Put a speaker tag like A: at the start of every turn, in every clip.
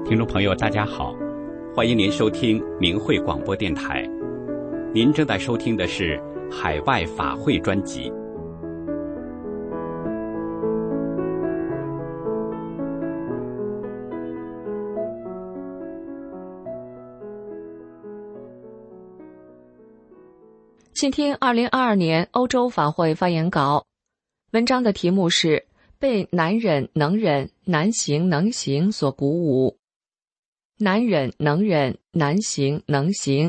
A: 听众朋友大家好，欢迎您收听明慧广播电台。您正在收听的是海外法会专辑。
B: 请听2022年欧洲法会发言稿。文章的题目是被难忍能忍、难行能行所鼓舞。难忍能忍，难行能行。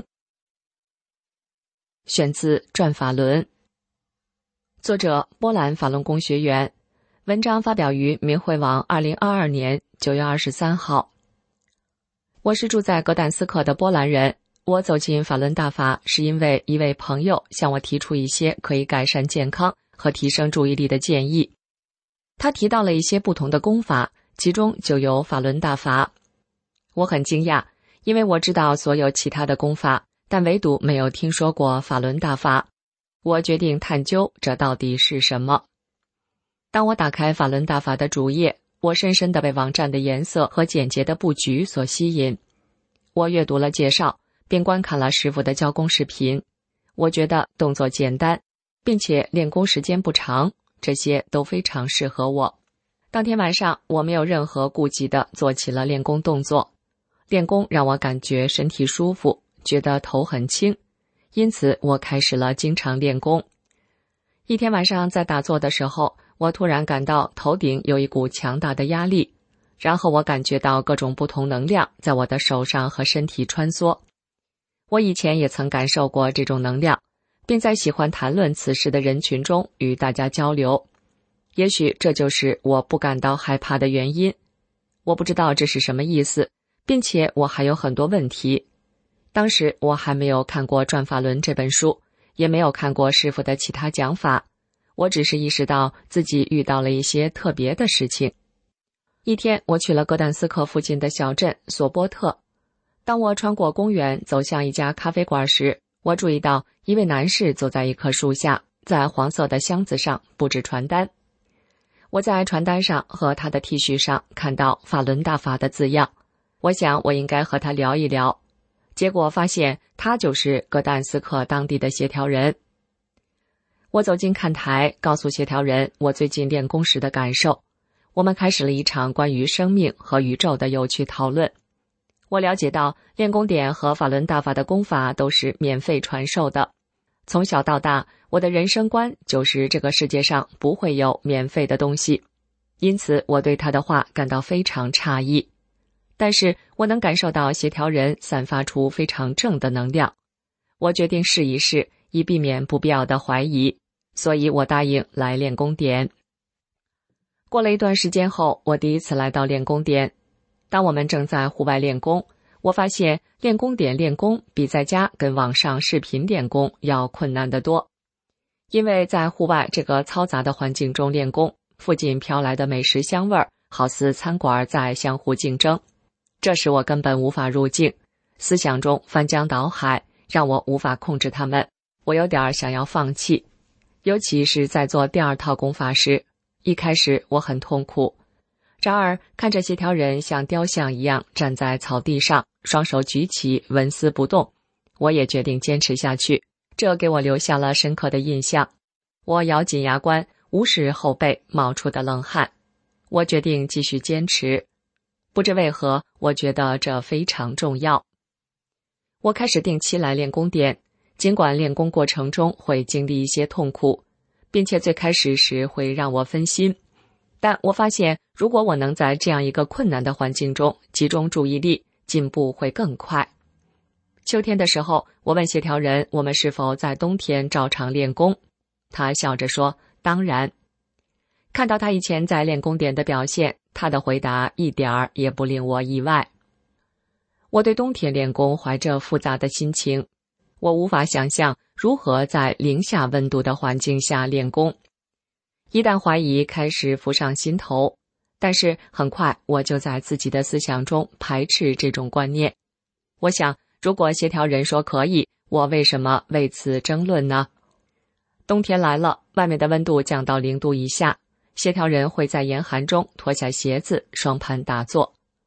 B: 选自《转法轮》，作者波兰法轮功学员。文章发表于明慧网2022年9月23号。我是住在格但斯克的波兰人。我走进法轮大法是因为一位朋友向我提出一些可以改善健康和提升注意力的建议。他提到了一些不同的功法，其中就有法轮大法。我很惊讶，因为我知道所有其他的功法，但唯独没有听说过法轮大法。我决定探究这到底是什么。当我打开法轮大法的主页，我深深地被网站的颜色和简洁的布局所吸引。我阅读了介绍，并观看了师傅的教功视频。我觉得动作简单，并且练功时间不长，这些都非常适合我。当天晚上，我没有任何顾忌地做起了练功动作。练功让我感觉身体舒服，觉得头很轻，因此我开始了经常练功。一天晚上在打坐的时候，我突然感到头顶有一股强大的压力，然后我感觉到各种不同能量在我的手上和身体穿梭。我以前也曾感受过这种能量，并在喜欢谈论此事的人群中与大家交流。也许这就是我不感到害怕的原因。我不知道这是什么意思，并且我还有很多问题。当时我还没有看过《转法轮》这本书，也没有看过师傅的其他讲法，我只是意识到自己遇到了一些特别的事情。一天，我去了格但斯克附近的小镇索波特。当我穿过公园走向一家咖啡馆时，我注意到一位男士坐在一棵树下，在黄色的箱子上布置传单。我在传单上和他的 T 恤上看到法轮大法的字样，我想我应该和他聊一聊。结果发现他就是格但斯克当地的协调人。我走进看台，告诉协调人我最近练功时的感受。我们开始了一场关于生命和宇宙的有趣讨论。我了解到练功点和法轮大法的功法都是免费传授的。从小到大，我的人生观就是这个世界上不会有免费的东西，因此我对他的话感到非常诧异。但是我能感受到协调人散发出非常正的能量。我决定试一试，以避免不必要的怀疑，所以我答应来练功点。过了一段时间后，我第一次来到练功点。当我们正在户外练功，我发现练功点练功比在家跟网上视频练功要困难得多。因为在户外这个嘈杂的环境中练功，附近飘来的美食香味儿好似餐馆在相互竞争，这使我根本无法入境，思想中翻江倒海，让我无法控制它们。我有点想要放弃，尤其是在做第二套功法时，一开始我很痛苦。然而看着协调人像雕像一样站在草地上，双手举起，纹丝不动，我也决定坚持下去，这给我留下了深刻的印象。我咬紧牙关，无视后背冒出的冷汗。我决定继续坚持。不知为何，我觉得这非常重要。我开始定期来练功点，尽管练功过程中会经历一些痛苦，并且最开始时会让我分心，但我发现如果我能在这样一个困难的环境中集中注意力，进步会更快。秋天的时候，我问协调人我们是否在冬天照常练功，他笑着说当然。看到他以前在练功点的表现，他的回答一点儿也不令我意外。我对冬天练功怀着复杂的心情，我无法想象如何在零下温度的环境下练功。一旦怀疑开始浮上心头，但是很快我就在自己的思想中排斥这种观念。我想，如果协调人说可以，我为什么为此争论呢？冬天来了，外面的温度降到0度以下，协调人会在严寒中脱下鞋子，双盘打坐。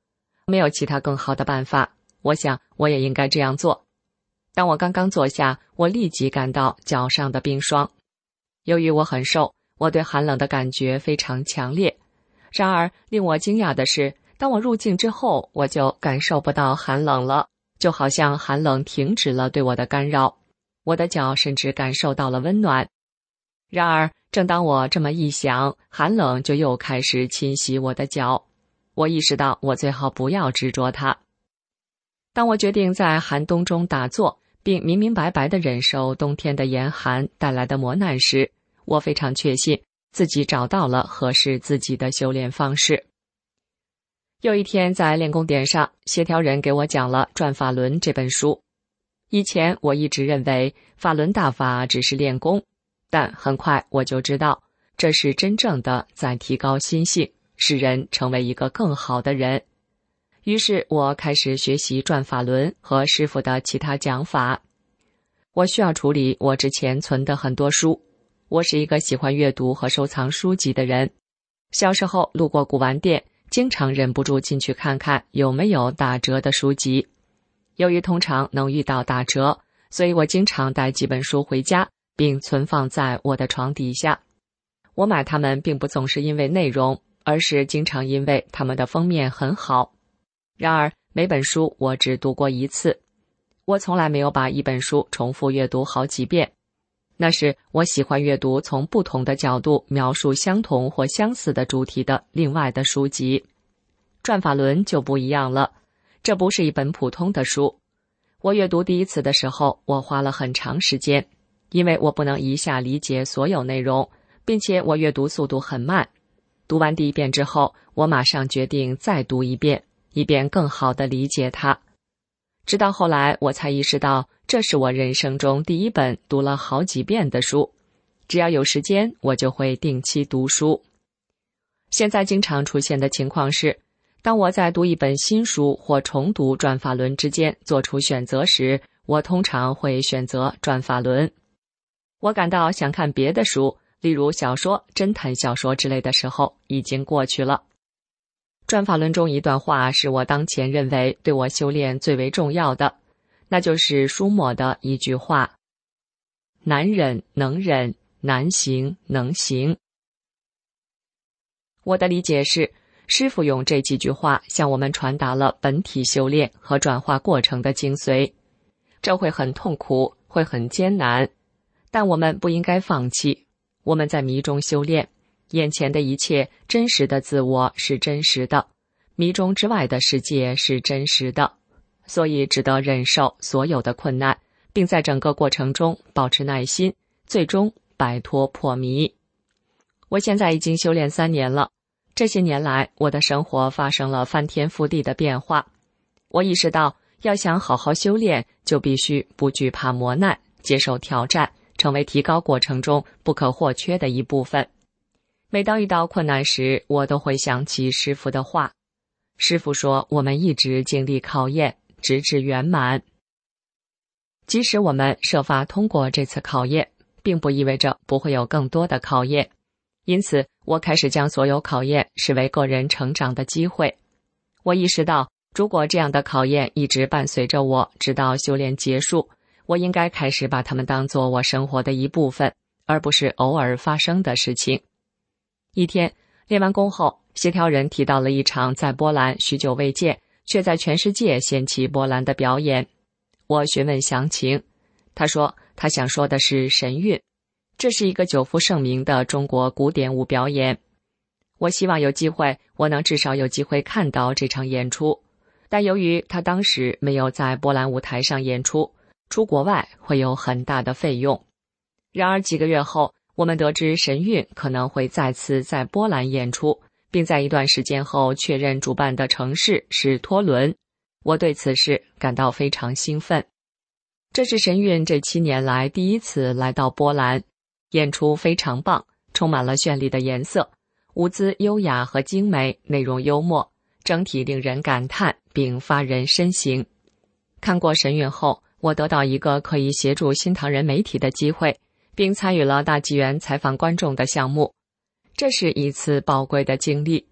B: 没有其他更好的办法，我想我也应该这样做。当我刚刚坐下，我立即感到脚上的冰霜。由于我很瘦，我对寒冷的感觉非常强烈。然而令我惊讶的是，当我入境之后，我就感受不到寒冷了，就好像寒冷停止了对我的干扰，我的脚甚至感受到了温暖。然而正当我这么一想，寒冷就又开始侵袭我的脚。我意识到我最好不要执着它。当我决定在寒冬中打坐，并明明白白地忍受冬天的严寒带来的磨难时，我非常确信自己找到了合适自己的修炼方式。有一天在练功点上，协调人给我讲了《转法轮》这本书。以前我一直认为法轮大法只是练功，但很快我就知道，这是真正的在提高心性，使人成为一个更好的人。于是我开始学习转法轮和师父的其他讲法。我需要处理我之前存的很多书。我是一个喜欢阅读和收藏书籍的人。小时候路过古玩店，经常忍不住进去看看有没有打折的书籍。由于通常能遇到打折，所以我经常带几本书回家，并存放在我的床底下。我买它们并不总是因为内容，而是经常因为它们的封面很好。然而每本书我只读过一次，我从来没有把一本书重复阅读好几遍。那是我喜欢阅读从不同的角度描述相同或相似的主题的另外的书籍。转法轮就不一样了，这不是一本普通的书。我阅读第一次的时候，我花了很长时间，因为我不能一下理解所有内容，并且我阅读速度很慢。读完第一遍之后，我马上决定再读一遍，以便更好地理解它。直到后来我才意识到，这是我人生中第一本读了好几遍的书。只要有时间，我就会定期读书。现在经常出现的情况是，当我在读一本新书或重读转法轮之间做出选择时，我通常会选择转法轮。我感到想看别的书，例如小说、侦探小说之类的时候，已经过去了。转法轮中一段话是我当前认为对我修炼最为重要的，那就是书末的一句话：难忍能忍，难行能行。我的理解是，师父用这几句话向我们传达了本体修炼和转化过程的精髓。这会很痛苦，会很艰难，但我们不应该放弃。我们在迷中修炼，眼前的一切真实的自我是真实的，迷中之外的世界是真实的，所以值得忍受所有的困难，并在整个过程中保持耐心，最终摆脱破迷。我现在已经修炼3年了，这些年来我的生活发生了翻天覆地的变化。我意识到，要想好好修炼，就必须不惧怕磨难，接受挑战，成为提高过程中不可或缺的一部分。每当遇到困难时，我都会想起师父的话。师父说，我们一直经历考验，直至圆满。即使我们设法通过这次考验，并不意味着不会有更多的考验。因此，我开始将所有考验视为个人成长的机会。我意识到，如果这样的考验一直伴随着我，直到修炼结束，我应该开始把它们当作我生活的一部分，而不是偶尔发生的事情。一天，练完功后，协调人提到了一场在波兰许久未见，却在全世界掀起波澜的表演。我询问详情，他说他想说的是神韵，这是一个久负盛名的中国古典舞表演。我希望有机会，我能至少有机会看到这场演出，但由于他当时没有在波兰舞台上演出，出国外会有很大的费用。然而几个月后，我们得知神韵可能会再次在波兰演出，并在一段时间后确认主办的城市是托伦。我对此事感到非常兴奋。这是神韵这7年来第一次来到波兰，演出非常棒，充满了绚丽的颜色，舞姿优雅和精美，内容幽默，整体令人感叹并发人深省。看过神韵后，我得到一个可以协助新唐人媒体的机会，并参与了大纪元采访观众的项目。这是一次宝贵的经历。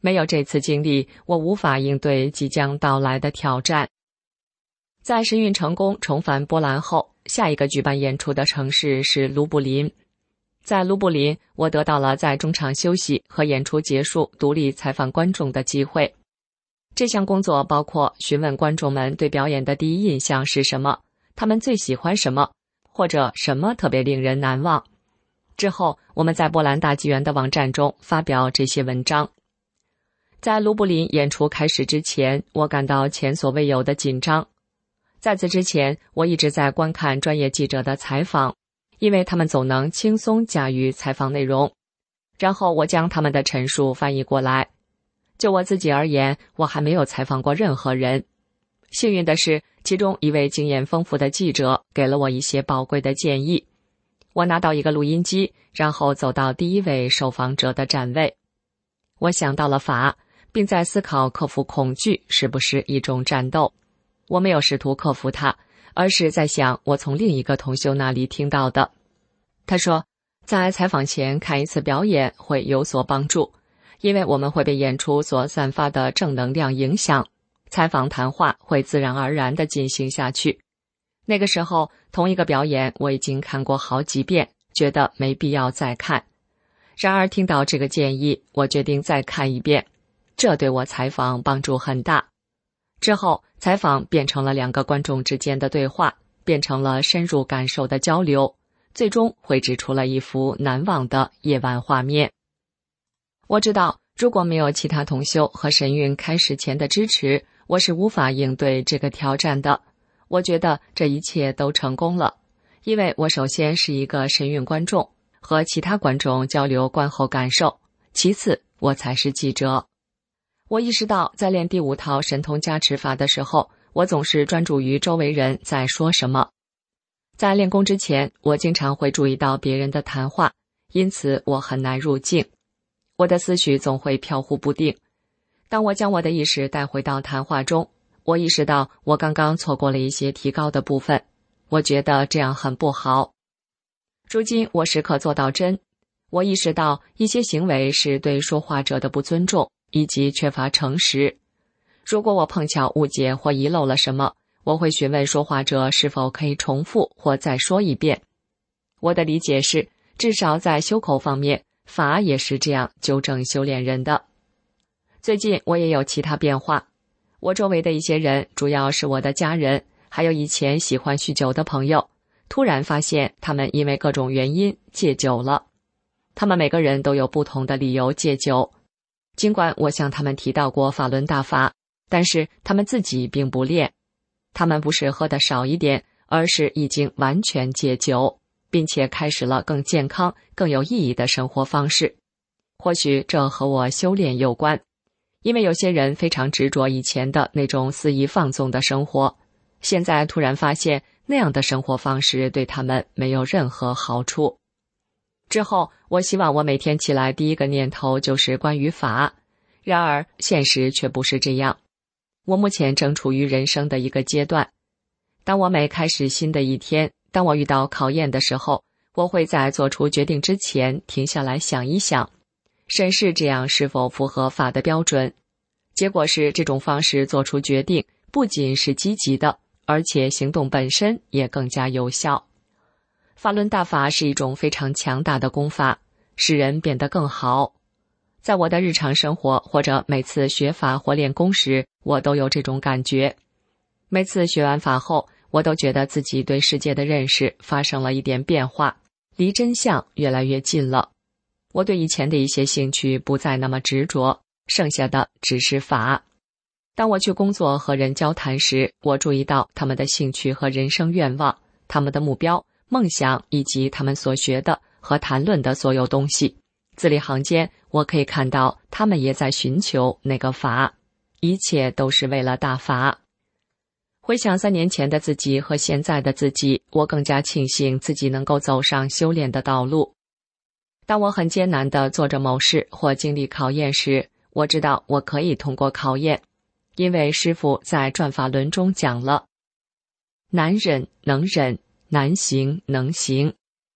B: 没有这次经历，我无法应对即将到来的挑战。在神韵成功重返波兰后，下一个举办演出的城市是卢布林。在卢布林，我得到了在中场休息和演出结束独立采访观众的机会。这项工作包括询问观众们对表演的第一印象是什么，他们最喜欢什么，或者什么特别令人难忘。之后，我们在波兰大剧院的网站中发表这些文章。在卢布林演出开始之前，我感到前所未有的紧张。在此之前，我一直在观看专业记者的采访，因为他们总能轻松驾驭采访内容。然后我将他们的陈述翻译过来。就我自己而言，我还没有采访过任何人。幸运的是，其中一位经验丰富的记者给了我一些宝贵的建议。我拿到一个录音机，然后走到第一位受访者的站位。我想到了法，并在思考克服恐惧是不是一种战斗。我没有试图克服它，而是在想我从另一个同修那里听到的。他说，在采访前看一次表演会有所帮助，因为我们会被演出所散发的正能量影响，采访谈话会自然而然地进行下去。那个时候，同一个表演我已经看过好几遍，觉得没必要再看。然而听到这个建议，我决定再看一遍，这对我采访帮助很大。之后，采访变成了两个观众之间的对话，变成了深入感受的交流，最终绘制出了一幅难忘的夜晚画面。我知道，如果没有其他同修和神韵开始前的支持，我是无法应对这个挑战的。我觉得这一切都成功了，因为我首先是一个神韵观众，和其他观众交流观后感受，其次我才是记者。我意识到，在练第5套神通加持法的时候，我总是专注于周围人在说什么。在练功之前，我经常会注意到别人的谈话，因此我很难入境。我的思绪总会飘忽不定。当我将我的意识带回到谈话中，我意识到我刚刚错过了一些提高的部分。我觉得这样很不好。如今我时刻做到真。我意识到一些行为是对说话者的不尊重，以及缺乏诚实。如果我碰巧误解或遗漏了什么，我会询问说话者是否可以重复或再说一遍。我的理解是，至少在修口方面，法也是这样纠正修炼人的。最近我也有其他变化。我周围的一些人，主要是我的家人，还有以前喜欢酗酒的朋友，突然发现他们因为各种原因戒酒了。他们每个人都有不同的理由戒酒。尽管我向他们提到过法轮大法，但是他们自己并不练。他们不是喝得少一点，而是已经完全戒酒，并且开始了更健康、更有意义的生活方式。或许这和我修炼有关，因为有些人非常执着以前的那种肆意放纵的生活，现在突然发现那样的生活方式对他们没有任何好处。之后，我希望我每天起来第一个念头就是关于法，然而现实却不是这样。我目前正处于人生的一个阶段。当我每开始新的一天，当我遇到考验的时候，我会在做出决定之前停下来想一想，审视这样是否符合法的标准。结果是，这种方式做出决定不仅是积极的，而且行动本身也更加有效。法轮大法是一种非常强大的功法，使人变得更好。在我的日常生活或者每次学法或练功时，我都有这种感觉。每次学完法后，我都觉得自己对世界的认识发生了一点变化，离真相越来越近了。我对以前的一些兴趣不再那么执着，剩下的只是法。当我去工作和人交谈时，我注意到他们的兴趣和人生愿望，他们的目标、梦想以及他们所学的和谈论的所有东西。字里行间，我可以看到他们也在寻求那个法，一切都是为了大法。回想3年前的自己和现在的自己，我更加庆幸自己能够走上修炼的道路。当我很艰难地做着某事或经历考验时，我知道我可以通过考验，因为师父在转法轮中讲了，难忍能忍，难行能行。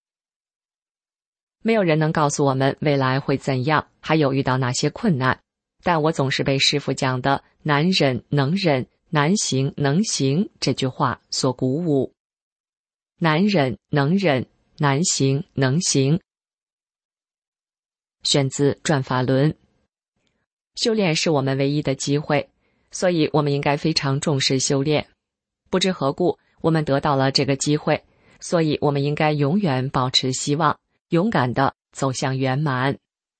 B: 没有人能告诉我们未来会怎样，还有遇到哪些困难。 但我总是被师父讲的难忍能忍，难行能行这句话所鼓舞。难忍能忍，难行能行。选自《转法轮》。修炼是我们唯一的机会，所以我们应该非常重视修炼。不知何故，我们得到了这个机会，所以我们应该永远保持希望，勇敢地走向圆满。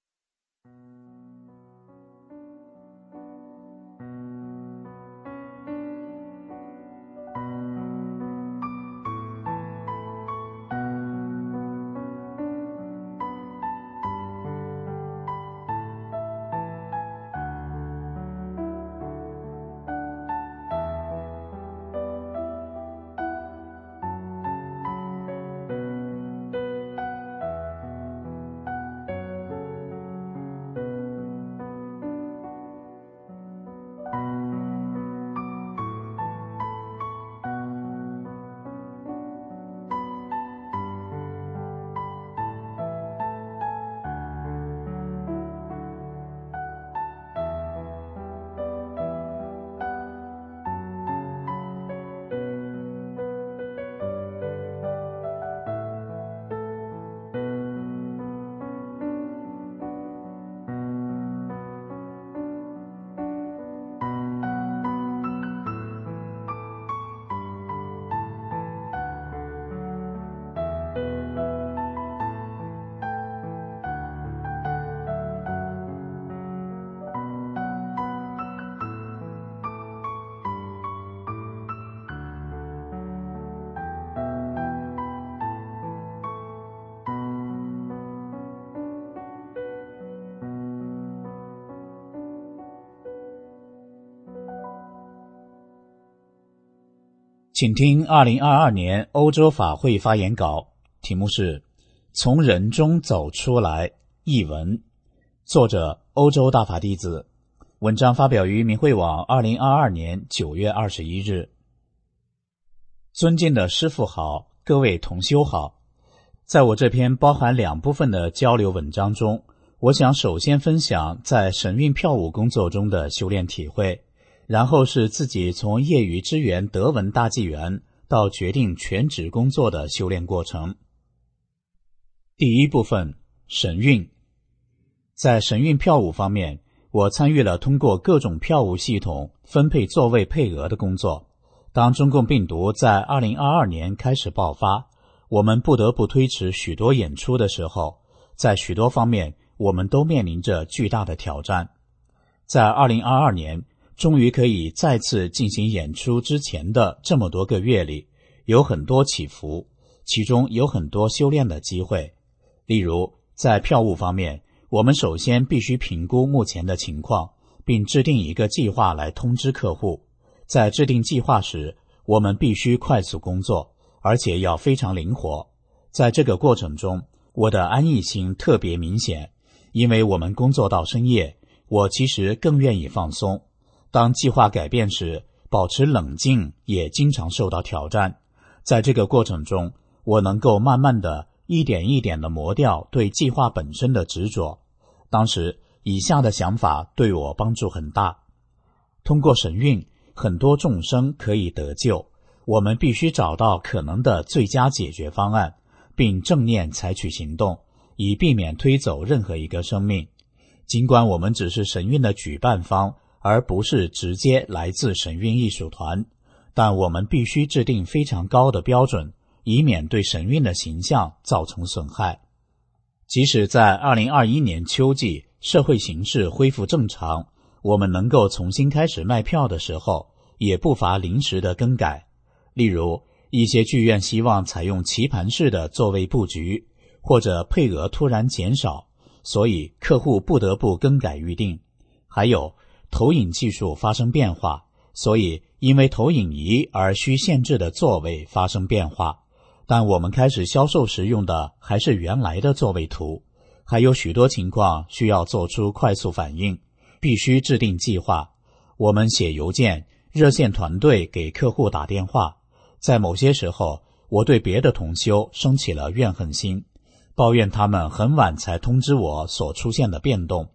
C: 请听2022年欧洲法会发言稿，题目是从人中走出来，译文，作者欧洲大法弟子，文章发表于明慧网2022年9月21日。尊敬的师父好，各位同修好。在我这篇包含2部分的交流文章中，我想首先分享在神韵票务工作中的修炼体会，然后是自己从业余支援德文大纪元到决定全职工作的修炼过程。第一部分，神韵。在神韵票务方面，我参与了通过各种票务系统分配座位配额的工作。当中共病毒在2022年开始爆发，我们不得不推迟许多演出的时候，在许多方面我们都面临着巨大的挑战。在2022年终于可以再次进行演出之前的这么多个月里，有很多起伏，其中有很多修炼的机会。例如，在票务方面，我们首先必须评估目前的情况，并制定一个计划来通知客户。在制定计划时，我们必须快速工作，而且要非常灵活。在这个过程中，我的安逸性特别明显，因为我们工作到深夜，我其实更愿意放松。当计划改变时，保持冷静也经常受到挑战。在这个过程中，我能够慢慢的一点一点地磨掉对计划本身的执着。当时以下的想法对我帮助很大。通过神韵，很多众生可以得救，我们必须找到可能的最佳解决方案，并正念采取行动，以避免推走任何一个生命。尽管我们只是神韵的举办方，而不是直接来自神韵艺术团，但我们必须制定非常高的标准，以免对神韵的形象造成损害。即使在2021年秋季社会形势恢复正常，我们能够重新开始卖票的时候，也不乏临时的更改。例如，一些剧院希望采用棋盘式的座位布局，或者配额突然减少，所以客户不得不更改预定。还有，投影技术发生变化，所以因为投影仪而需限制的座位发生变化，但我们开始销售时用的还是原来的座位图。还有许多情况需要做出快速反应，必须制定计划。我们写邮件、热线团队给客户打电话。在某些时候，我对别的同修生起了怨恨心，抱怨他们很晚才通知我所出现的变动，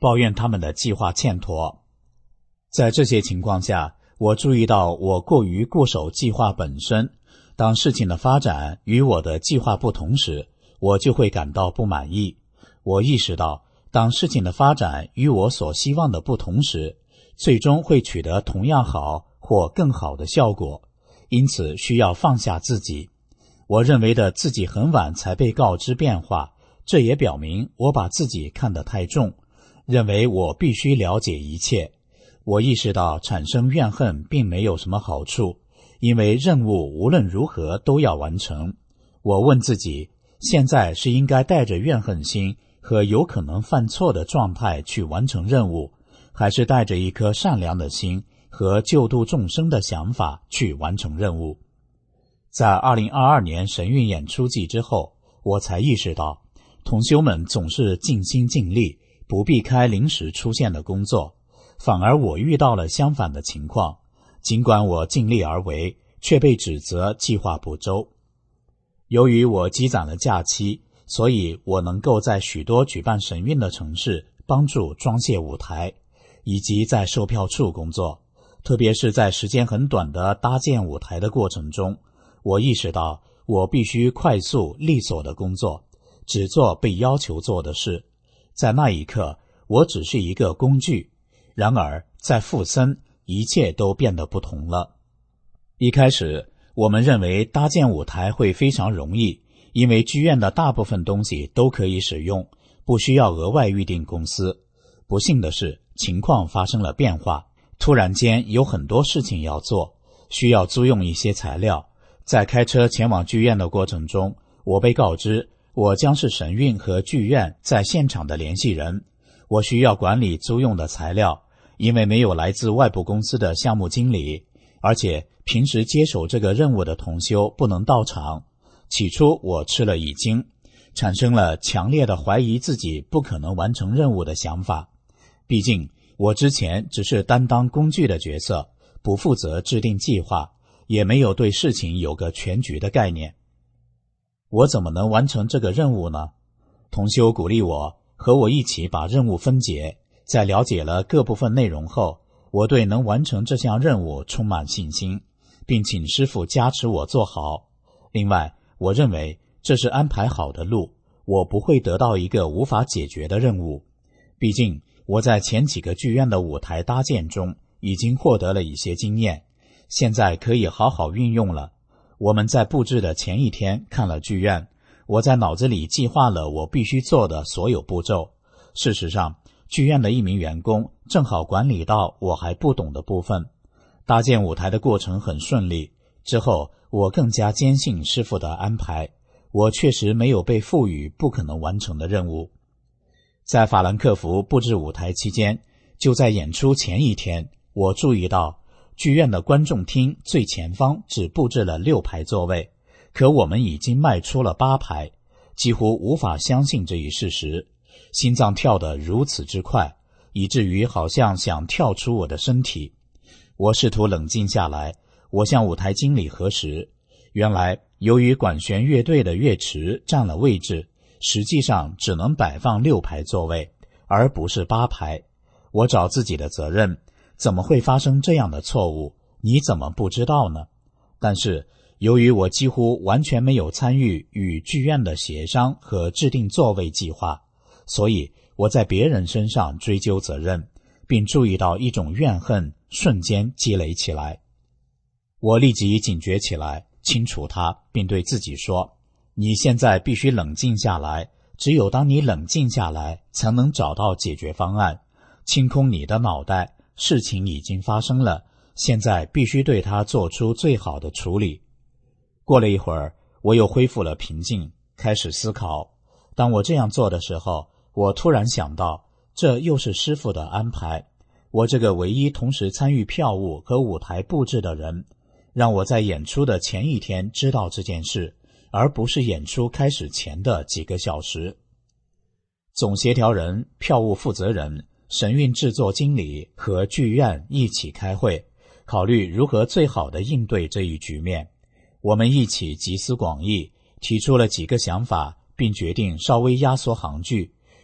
C: 抱怨他们的计划欠妥。在这些情况下，我注意到我过于固守计划本身，当事情的发展与我的计划不同时，我就会感到不满意。我意识到，当事情的发展与我所希望的不同时，最终会取得同样好或更好的效果，因此需要放下自己。我认为的自己很晚才被告知变化，这也表明我把自己看得太重，认为我必须了解一切。我意识到产生怨恨并没有什么好处，因为任务无论如何都要完成。我问自己，现在是应该带着怨恨心和有可能犯错的状态去完成任务，还是带着一颗善良的心和救度众生的想法去完成任务？在2022年神韵演出季之后，我才意识到，同修们总是尽心尽力，不避开临时出现的工作，反而我遇到了相反的情况，尽管我尽力而为，却被指责计划不周。由于我积攒了假期，所以我能够在许多举办神韵的城市帮助装卸舞台，以及在售票处工作。特别是在时间很短的搭建舞台的过程中，我意识到我必须快速利索的工作，只做被要求做的事。在那一刻，我只是一个工具。然而在附森，一切都变得不同了。一开始我们认为搭建舞台会非常容易，因为剧院的大部分东西都可以使用，不需要额外预定公司。不幸的是，情况发生了变化，突然间有很多事情要做，需要租用一些材料。在开车前往剧院的过程中，我被告知我将是神韵和剧院在现场的联系人。我需要管理租用的材料，因为没有来自外部公司的项目经理，而且平时接手这个任务的同修不能到场。起初我吃了一惊，产生了强烈的怀疑自己不可能完成任务的想法。毕竟我之前只是担当工具的角色，不负责制定计划，也没有对事情有个全局的概念。我怎么能完成这个任务呢？同修鼓励我，和我一起把任务分解。在了解了各部分内容后，我对能完成这项任务充满信心，并请师父加持我做好。另外，我认为这是安排好的路，我不会得到一个无法解决的任务。毕竟我在前几个剧院的舞台搭建中已经获得了一些经验，现在可以好好运用了。我们在布置的前一天看了剧院，我在脑子里计划了我必须做的所有步骤。事实上，剧院的一名员工正好管理到我还不懂的部分。搭建舞台的过程很顺利，之后我更加坚信师父的安排，我确实没有被赋予不可能完成的任务。在法兰克福布置舞台期间，就在演出前一天，我注意到剧院的观众厅最前方只布置了6排座位，可我们已经卖出了8排，几乎无法相信这一事实。心脏跳得如此之快，以至于好像想跳出我的身体。我试图冷静下来，我向舞台经理核实，原来由于管弦乐队的乐池占了位置，实际上只能摆放6排座位，而不是8排。我找自己的责任，怎么会发生这样的错误？你怎么不知道呢？但是由于我几乎完全没有参与与剧院的协商和制定座位计划，所以我在别人身上追究责任，并注意到一种怨恨瞬间积累起来。我立即警觉起来，清除它，并对自己说，你现在必须冷静下来，只有当你冷静下来，才能找到解决方案。清空你的脑袋，事情已经发生了，现在必须对它做出最好的处理。过了一会儿，我又恢复了平静，开始思考。当我这样做的时候，我突然想到，这又是师父的安排。我这个唯一同时参与票务和舞台布置的人，让我在演出的前一天知道这件事，而不是演出开始前的几个小时。总协调人、票务负责人、神韵制作经理和剧院一起开会，考虑如何最好地应对这一局面。我们一起集思广益，提出了几个想法，并决定稍微压缩行距，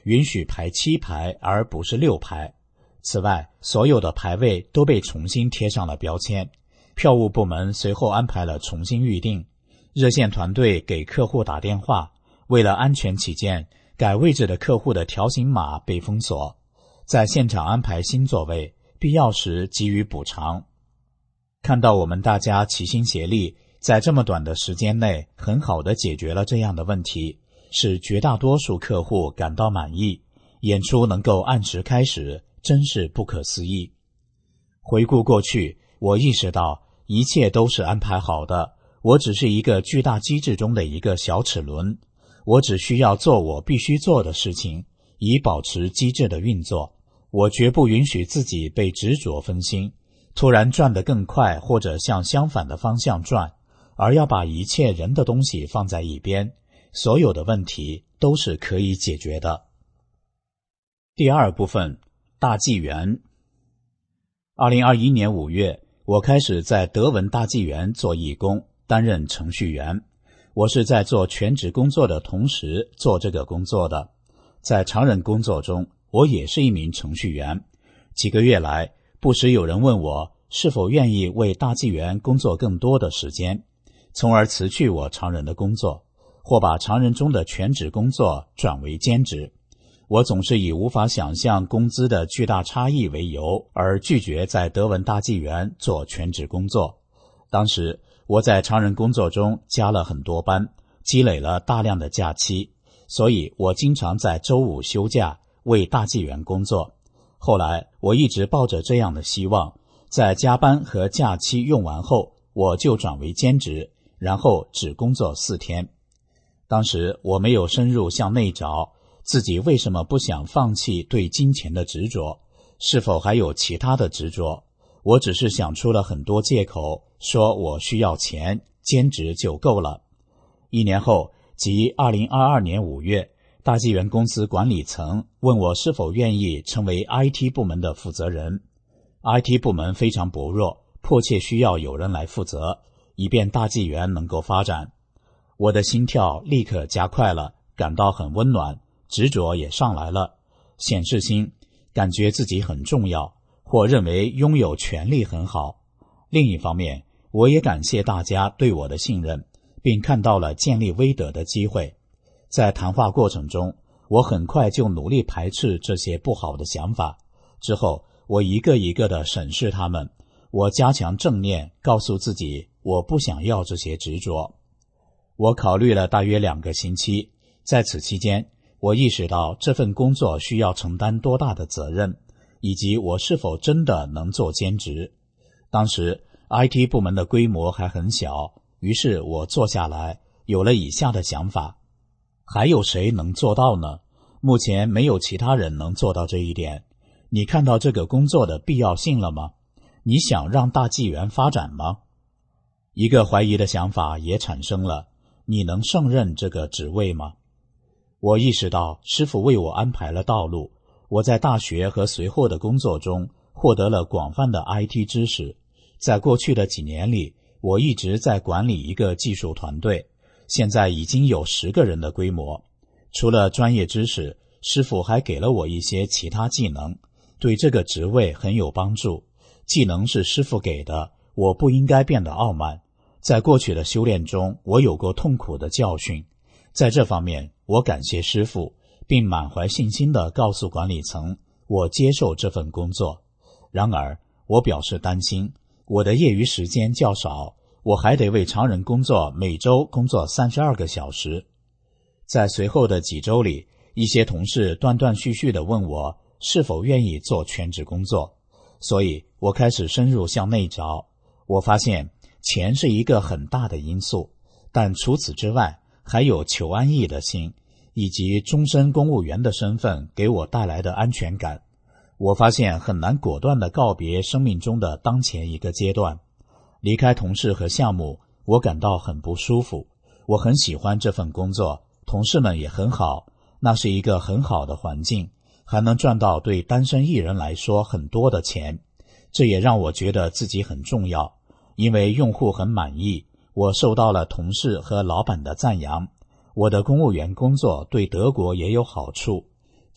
C: 允许排7排而不是6排。此外，所有的排位都被重新贴上了标签。票务部门随后安排了重新预订，热线团队给客户打电话，为了安全起见，改位置的客户的条形码被封锁，在现场安排新座位，必要时给予补偿。看到我们大家齐心协力，在这么短的时间内很好地解决了这样的问题，使绝大多数客户感到满意，演出能够按时开始，真是不可思议。回顾过去，我意识到一切都是安排好的，我只是一个巨大机制中的一个小齿轮，我只需要做我必须做的事情，以保持机制的运作。我绝不允许自己被执着分心，突然转得更快或者向相反的方向转，而要把一切人的东西放在一边，所有的问题都是可以解决的。第二部分，大纪元。2021年5月，我开始在德文大纪元做义工，担任程序员。我是在做全职工作的同时做这个工作的。在常人工作中，我也是一名程序员。几个月来，不时有人问我是否愿意为大纪元工作更多的时间，从而辞去我常人的工作，或把常人中的全职工作转为兼职。我总是以无法想象工资的巨大差异为由，而拒绝在德文大纪元做全职工作。当时我在常人工作中加了很多班，积累了大量的假期，所以我经常在周5休假为大纪元工作。后来我一直抱着这样的希望，在加班和假期用完后，我就转为兼职，然后只工作4天。当时我没有深入向内找自己为什么不想放弃对金钱的执着，是否还有其他的执着。我只是想出了很多借口，说我需要钱，兼职就够了。1年后，即2022年5月，大纪元公司管理层问我是否愿意成为 IT 部门的负责人。IT 部门非常薄弱，迫切需要有人来负责，以便大纪元能够发展。我的心跳立刻加快了，感到很温暖，执着也上来了，显示心，感觉自己很重要，或认为拥有权利很好。另一方面，我也感谢大家对我的信任，并看到了建立威德的机会。在谈话过程中，我很快就努力排斥这些不好的想法。之后，我一个一个地审视它们，我加强正念，告诉自己我不想要这些执着。我考虑了大约2个星期，在此期间，我意识到这份工作需要承担多大的责任，以及我是否真的能做兼职。当时 IT 部门的规模还很小，于是我坐下来，有了以下的想法：还有谁能做到呢？目前没有其他人能做到这一点。你看到这个工作的必要性了吗？你想让大纪元发展吗？一个怀疑的想法也产生了：你能胜任这个职位吗？我意识到师父为我安排了道路，我在大学和随后的工作中获得了广泛的 IT 知识。在过去的几年里，我一直在管理一个技术团队，现在已经有10个人的规模。除了专业知识，师父还给了我一些其他技能，对这个职位很有帮助。技能是师父给的，我不应该变得傲慢。在过去的修炼中，我有过痛苦的教训，在这方面我感谢师父，并满怀信心地告诉管理层，我接受这份工作。然而我表示担心，我的业余时间较少，我还得为常人工作，每周工作32个小时。在随后的几周里，一些同事断断续续地问我是否愿意做全职工作，所以我开始深入向内找。我发现钱是一个很大的因素，但除此之外，还有求安逸的心，以及终身公务员的身份给我带来的安全感。我发现很难果断地告别生命中的当前一个阶段。离开同事和项目，我感到很不舒服。我很喜欢这份工作，同事们也很好，那是一个很好的环境，还能赚到对单身一人来说很多的钱。这也让我觉得自己很重要，因为用户很满意，我受到了同事和老板的赞扬。我的公务员工作对德国也有好处。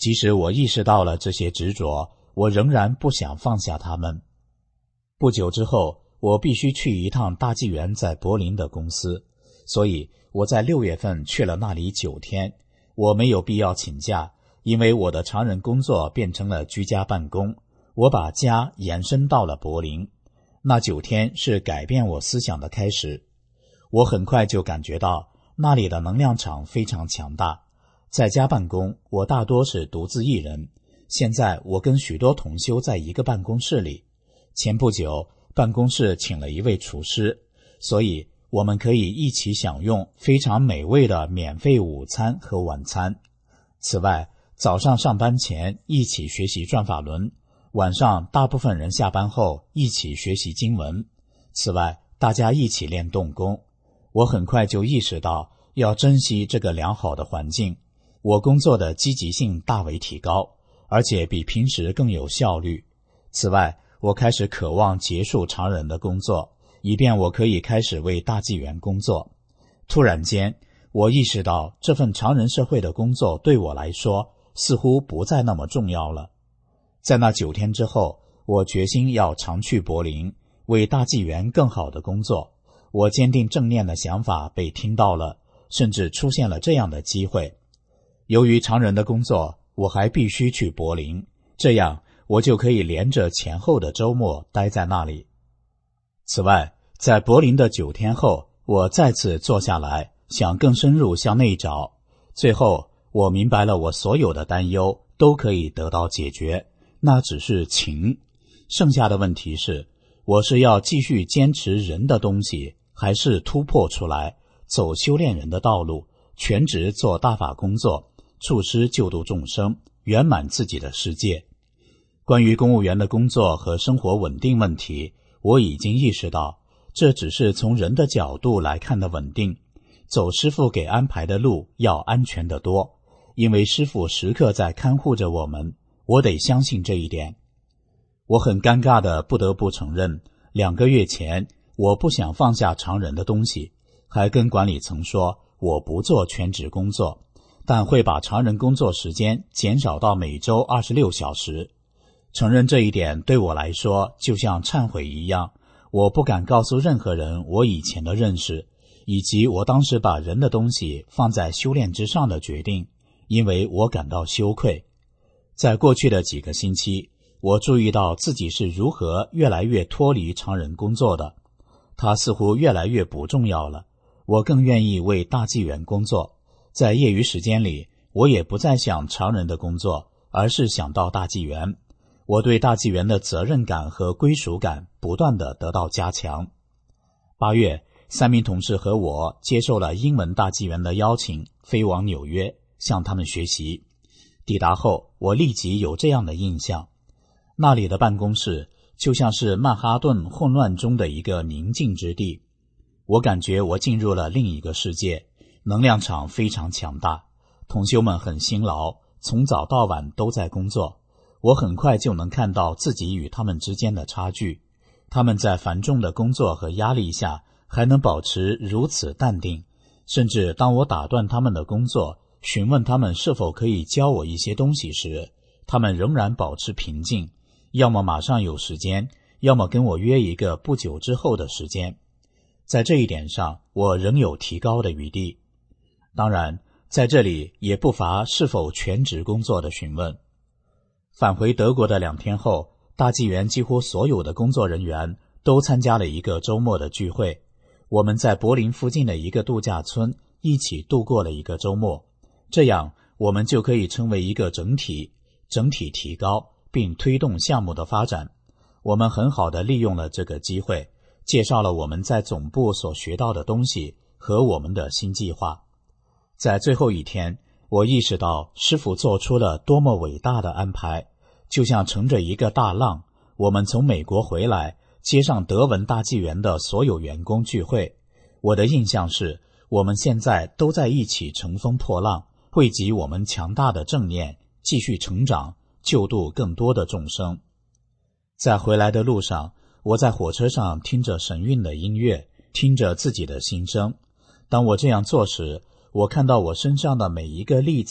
C: 即使我意识到了这些执着，我仍然不想放下它们。不久之后，我必须去一趟大纪元在柏林的公司，所以我在6月份去了那里9天。我没有必要请假，因为我的常人工作变成了居家办公，我把家延伸到了柏林。那9天是改变我思想的开始。我很快就感觉到那里的能量场非常强大。在家办公，我大多是独自一人。现在我跟许多同修在一个办公室里。前不久，办公室请了一位厨师，所以我们可以一起享用非常美味的免费午餐和晚餐。此外，早上上班前一起学习转法轮，晚上大部分人下班后一起学习经文。此外，大家一起练动功。我很快就意识到要珍惜这个良好的环境。我工作的积极性大为提高，而且比平时更有效率。此外，我开始渴望结束常人的工作，以便我可以开始为大纪元工作。突然间，我意识到这份常人社会的工作对我来说似乎不再那么重要了。在那9天之后，我决心要常去柏林，为大纪元更好的工作。我坚定正念的想法被听到了，甚至出现了这样的机会。由于常人的工作，我还必须去柏林，这样我就可以连着前后的周末待在那里。此外，在柏林的9天后，我再次坐下来，想更深入向内找。最后，我明白了我所有的担忧都可以得到解决，那只是情。剩下的问题是，我是要继续坚持人的东西，还是突破出来，走修炼人的道路，全职做大法工作，处师救度众生，圆满自己的世界。关于公务员的工作和生活稳定问题，我已经意识到，这只是从人的角度来看的稳定。走师父给安排的路要安全得多，因为师父时刻在看护着我们，我得相信这一点。我很尴尬的不得不承认，2个月前我不想放下常人的东西，还跟管理层说我不做全职工作，但会把常人工作时间减少到每周26小时。承认这一点对我来说就像忏悔一样，我不敢告诉任何人我以前的认识，以及我当时把人的东西放在修炼之上的决定，因为我感到羞愧。在过去的几个星期，我注意到自己是如何越来越脱离常人工作的，它似乎越来越不重要了。我更愿意为大纪元工作，在业余时间里，我也不再想常人的工作，而是想到大纪元。我对大纪元的责任感和归属感不断地得到加强。8月，3名同事和我接受了英文大纪元的邀请，飞往纽约，向他们学习。抵达后，我立即有这样的印象，那里的办公室就像是曼哈顿混乱中的一个宁静之地。我感觉我进入了另一个世界，能量场非常强大，同修们很辛劳，从早到晚都在工作。我很快就能看到自己与他们之间的差距，他们在繁重的工作和压力下还能保持如此淡定，甚至当我打断他们的工作，询问他们是否可以教我一些东西时，他们仍然保持平静，要么马上有时间，要么跟我约一个不久之后的时间。在这一点上，我仍有提高的余地。当然，在这里也不乏是否全职工作的询问。返回德国的2天后，大纪元几乎所有的工作人员都参加了一个周末的聚会。我们在柏林附近的一个度假村一起度过了一个周末，这样我们就可以成为一个整体提高并推动项目的发展。我们很好地利用了这个机会，介绍了我们在总部所学到的东西和我们的新计划。在最后一天，我意识到师父做出了多么伟大的安排，就像乘着一个大浪，我们从美国回来，接上德文大纪元的所有员工聚会。我的印象是，我们现在都在一起乘风破浪，汇集我们强大的正念，继续成长，救度更多的众生。在回来的路上，我在火车上听着神韵的音乐，听着自己的心声。当我这样做时，我看到我身上的每一个粒子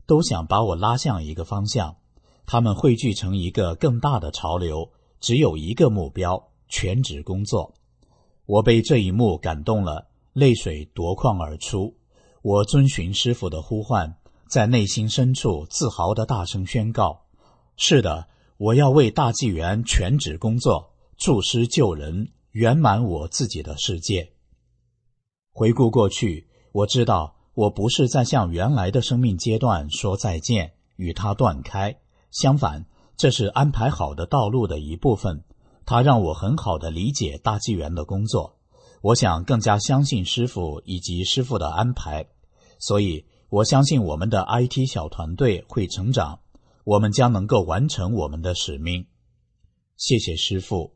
C: 都想把我拉向一个方向，他们汇聚成一个更大的潮流，只有一个目标，全职工作。我被这一幕感动了，泪水夺眶而出。我遵循师父的呼唤，在内心深处自豪地大声宣告：是的，我要为大纪元全职工作，助师救人，圆满我自己的世界。回顾过去，我知道我不是在向原来的生命阶段说再见，与它断开，相反，这是安排好的道路的一部分，它让我很好地理解大纪元的工作。我想更加相信师父以及师父的安排，所以我相信我们的 IT 小团队会成长，我们将能够完成我们的使命。谢谢师父。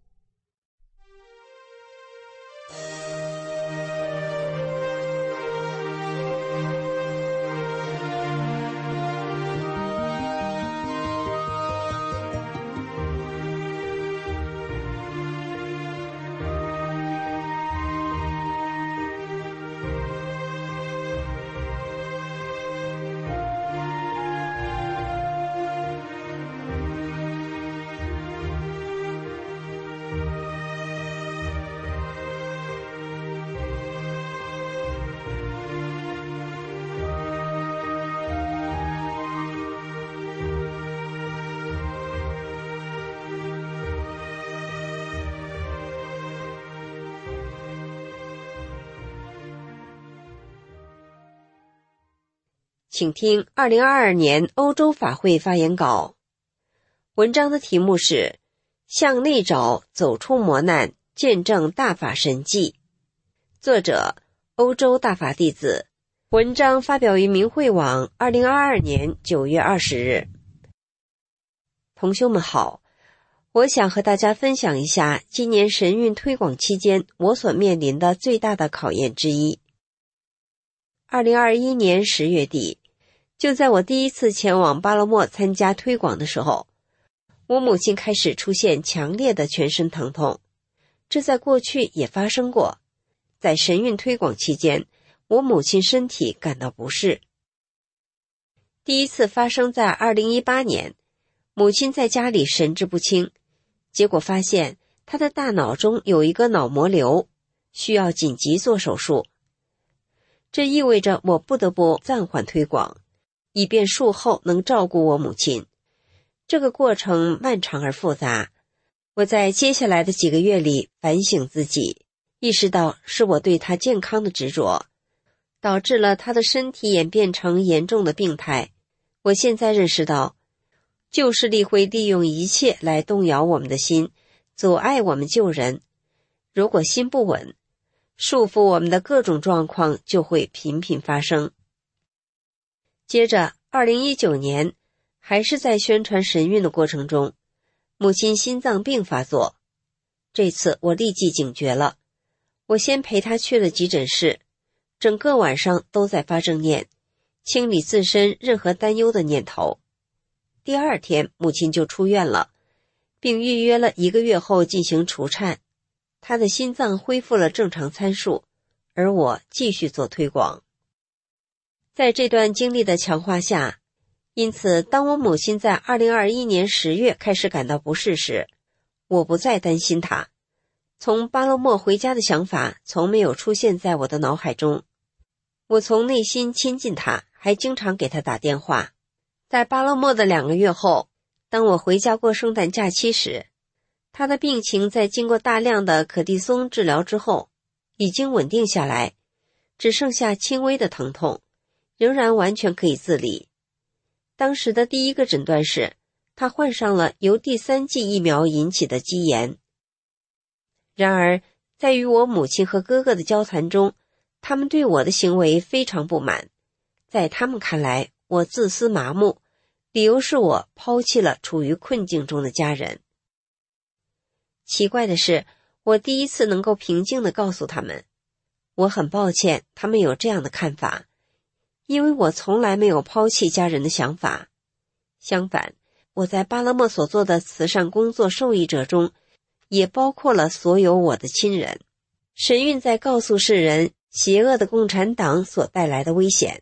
D: 请听2022年欧洲法会发言稿。文章的题目是向内找，走出磨难，见证大法神迹。作者欧洲大法弟子。文章发表于明慧网2022年9月20日。同修们好，我想和大家分享一下今年神韵推广期间我所面临的最大的考验之一。2021年10月底，就在我第一次前往巴勒莫参加推广的时候，我母亲开始出现强烈的全身疼痛。这在过去也发生过，在神韵推广期间，我母亲身体感到不适。第一次发生在2018年，母亲在家里神志不清，结果发现她的大脑中有一个脑膜瘤，需要紧急做手术。这意味着我不得不暂缓推广，以便术后能照顾我母亲。这个过程漫长而复杂，我在接下来的几个月里反省自己，意识到是我对她健康的执着，导致了她的身体演变成严重的病态。我现在认识到，旧势力会利用一切来动摇我们的心，阻碍我们救人。如果心不稳，束缚我们的各种状况就会频频发生。接着2019年，还是在宣传神韵的过程中，母亲心脏病发作。这次我立即警觉了，我先陪她去了急诊室，整个晚上都在发正念，清理自身任何担忧的念头。第二天母亲就出院了，并预约了1个月后进行除颤。她的心脏恢复了正常参数，而我继续做推广。在这段经历的强化下，因此当我母亲在2021年10月开始感到不适时，我不再担心她。从巴勒莫回家的想法从没有出现在我的脑海中。我从内心亲近她，还经常给她打电话。在巴勒莫的2个月后，当我回家过圣诞假期时，她的病情在经过大量的可地松治疗之后已经稳定下来，只剩下轻微的疼痛，仍然完全可以自理。当时的第一个诊断是她患上了由第3剂疫苗引起的肌炎。然而在与我母亲和哥哥的交谈中，他们对我的行为非常不满。在他们看来，我自私麻木，理由是我抛弃了处于困境中的家人。奇怪的是，我第一次能够平静地告诉他们，我很抱歉他们有这样的看法，因为我从来没有抛弃家人的想法。相反，我在巴勒莫所做的慈善工作受益者中，也包括了所有我的亲人。神韵在告诉世人邪恶的共产党所带来的危险。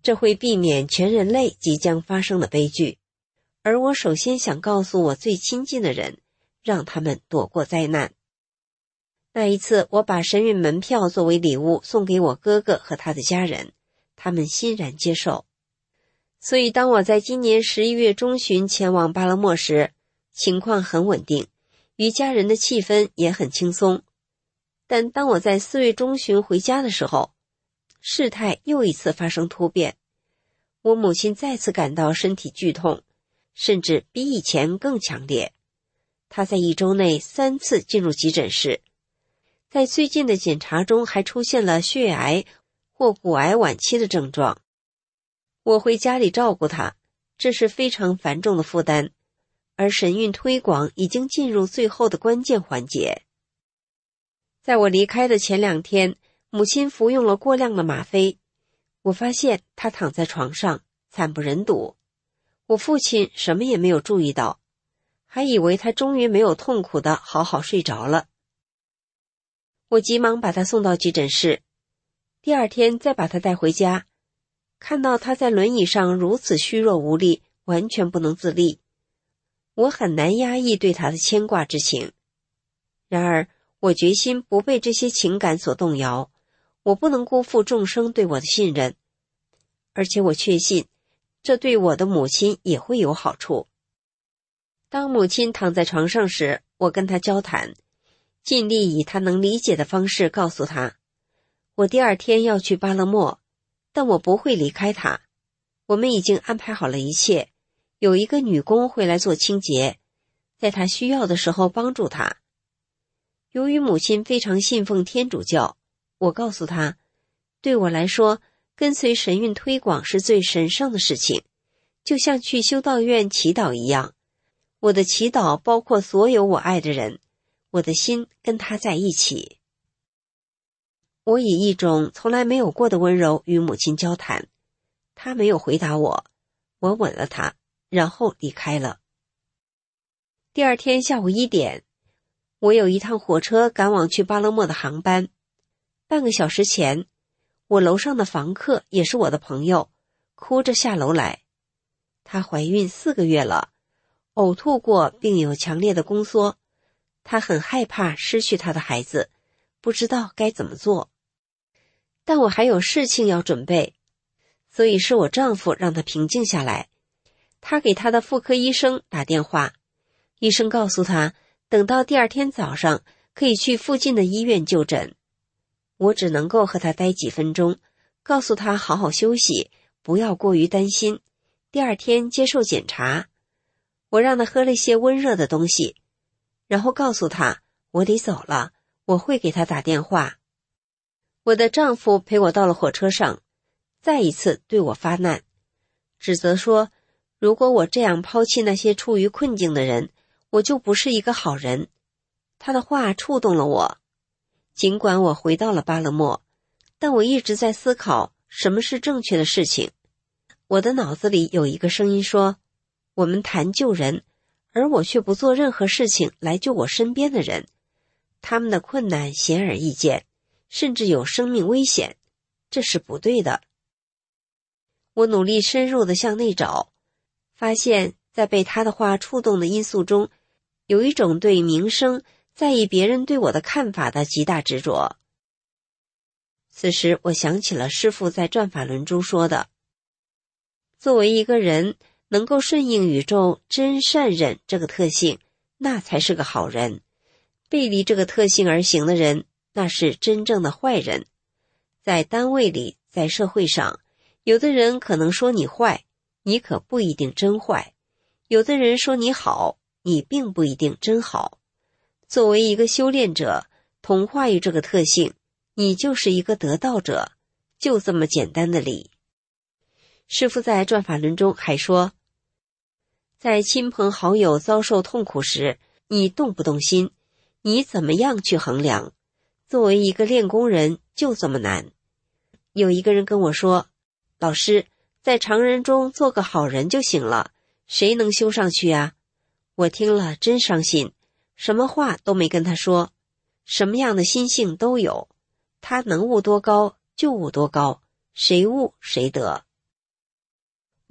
D: 这会避免全人类即将发生的悲剧。而我首先想告诉我最亲近的人，让他们躲过灾难。那一次，我把神韵门票作为礼物送给我哥哥和他的家人，他们欣然接受。所以当我在今年11月中旬前往巴勒莫时，情况很稳定，与家人的气氛也很轻松。但当我在4月中旬回家的时候，事态又一次发生突变。我母亲再次感到身体剧痛，甚至比以前更强烈。她在1周内3次进入急诊室，在最近的检查中还出现了血癌或骨癌晚期的症状。我回家里照顾她，这是非常繁重的负担，而神韵推广已经进入最后的关键环节。在我离开的前2天，母亲服用了过量的吗啡，我发现她躺在床上，惨不忍睹。我父亲什么也没有注意到，还以为她终于没有痛苦地好好睡着了。我急忙把她送到急诊室，第2天再把她带回家，看到她在轮椅上如此虚弱无力，完全不能自立，我很难压抑对她的牵挂之情。然而我决心不被这些情感所动摇，我不能辜负众生对我的信任，而且我确信这对我的母亲也会有好处。当母亲躺在床上时，我跟她交谈，尽力以她能理解的方式告诉她，我第2天要去巴勒莫，但我不会离开她。我们已经安排好了一切，有一个女工会来做清洁，在她需要的时候帮助她。由于母亲非常信奉天主教，我告诉她，对我来说，跟随神韵推广是最神圣的事情，就像去修道院祈祷一样。我的祈祷包括所有我爱的人，我的心跟他在一起。我以一种从来没有过的温柔与母亲交谈，她没有回答我，我吻了她，然后离开了。第2天下午1点，我有一趟火车赶往去巴勒莫的航班。半个小时前，我楼上的房客也是我的朋友，哭着下楼来。她怀孕4个月了，呕吐过并有强烈的宫缩，她很害怕失去她的孩子，不知道该怎么做。但我还有事情要准备，所以是我丈夫让她平静下来。他给她的妇科医生打电话，医生告诉她，等到第2天早上可以去附近的医院就诊。我只能够和她待几分钟，告诉她好好休息，不要过于担心，第2天接受检查。我让她喝了一些温热的东西，然后告诉她我得走了，我会给她打电话。我的丈夫陪我到了火车上，再一次对我发难，指责说，如果我这样抛弃那些处于困境的人，我就不是一个好人。他的话触动了我。尽管我回到了巴勒莫，但我一直在思考什么是正确的事情。我的脑子里有一个声音说，我们谈救人，而我却不做任何事情来救我身边的人。他们的困难显而易见，甚至有生命危险，这是不对的。我努力深入地向内找，发现在被他的话触动的因素中，有一种对名声、在意别人对我的看法的极大执着。此时我想起了师父在转法轮中说的，作为一个人能够顺应宇宙真善忍这个特性，那才是个好人。背离这个特性而行的人，那是真正的坏人。在单位里，在社会上，有的人可能说你坏，你可不一定真坏；有的人说你好，你并不一定真好。作为一个修炼者，同化于这个特性，你就是一个得道者，就这么简单的理。师父在转法轮中还说，在亲朋好友遭受痛苦时，你动不动心，你怎么样去衡量？作为一个练功人，就这么难。有一个人跟我说，老师，在常人中做个好人就行了，谁能修上去啊？我听了真伤心，什么话都没跟他说，什么样的心性都有，他能悟多高就悟多高，谁悟谁得。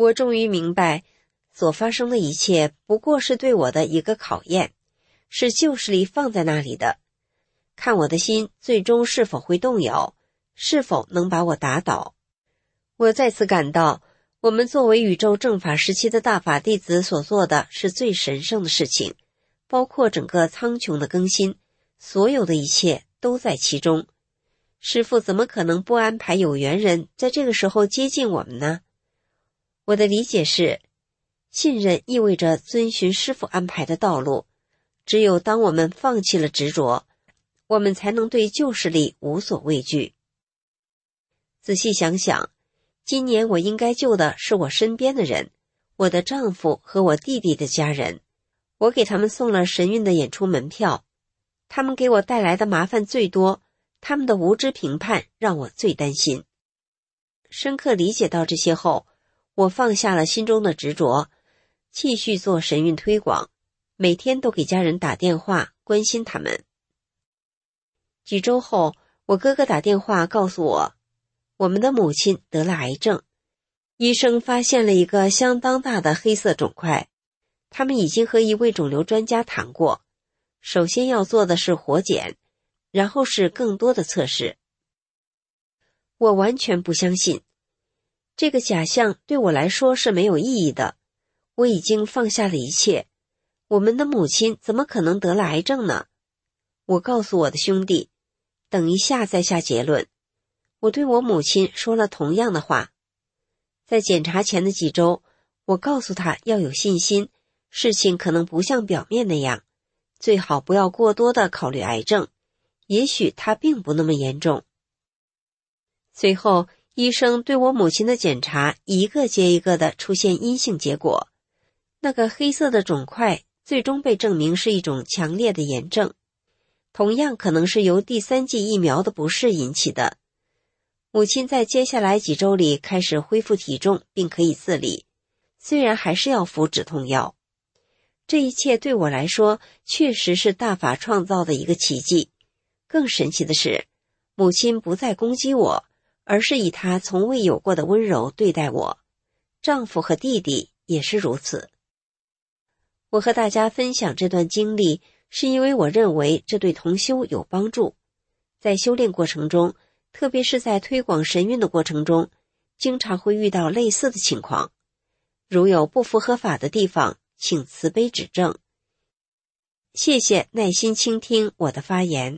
D: 我终于明白，所发生的一切不过是对我的一个考验，是旧势力放在那里的，看我的心最终是否会动摇，是否能把我打倒。我再次感到，我们作为宇宙正法时期的大法弟子所做的是最神圣的事情，包括整个苍穹的更新，所有的一切都在其中。师父怎么可能不安排有缘人在这个时候接近我们呢？我的理解是，信任意味着遵循师父安排的道路，只有当我们放弃了执着，我们才能对旧势力无所畏惧。仔细想想，今年我应该救的是我身边的人，我的丈夫和我弟弟的家人。我给他们送了神韵的演出门票，他们给我带来的麻烦最多，他们的无知评判让我最担心。深刻理解到这些后，我放下了心中的执着，继续做神韵推广，每天都给家人打电话关心他们。几周后，我哥哥打电话告诉我，我们的母亲得了癌症，医生发现了一个相当大的黑色肿块，他们已经和一位肿瘤专家谈过，首先要做的是活检，然后是更多的测试。我完全不相信，这个假象对我来说是没有意义的，我已经放下了一切，我们的母亲怎么可能得了癌症呢？我告诉我的兄弟，等一下再下结论。我对我母亲说了同样的话。在检查前的几周，我告诉她要有信心，事情可能不像表面那样，最好不要过多的考虑癌症，也许它并不那么严重。随后，医生对我母亲的检查一个接一个的出现阴性结果，那个黑色的肿块最终被证明是一种强烈的炎症，同样可能是由第3剂疫苗的不适引起的。母亲在接下来几周里开始恢复体重并可以自理，虽然还是要服止痛药。这一切对我来说确实是大法创造的一个奇迹。更神奇的是，母亲不再攻击我，而是以她从未有过的温柔对待我，丈夫和弟弟也是如此。我和大家分享这段经历，是因为我认为这对同修有帮助。在修炼过程中，特别是在推广神韵的过程中，经常会遇到类似的情况。如有不符合法的地方，请慈悲指正。谢谢耐心倾听我的发言。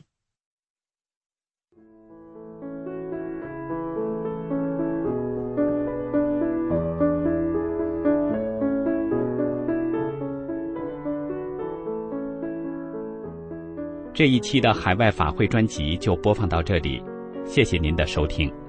A: 这一期的海外法会专辑就播放到这里，谢谢您的收听。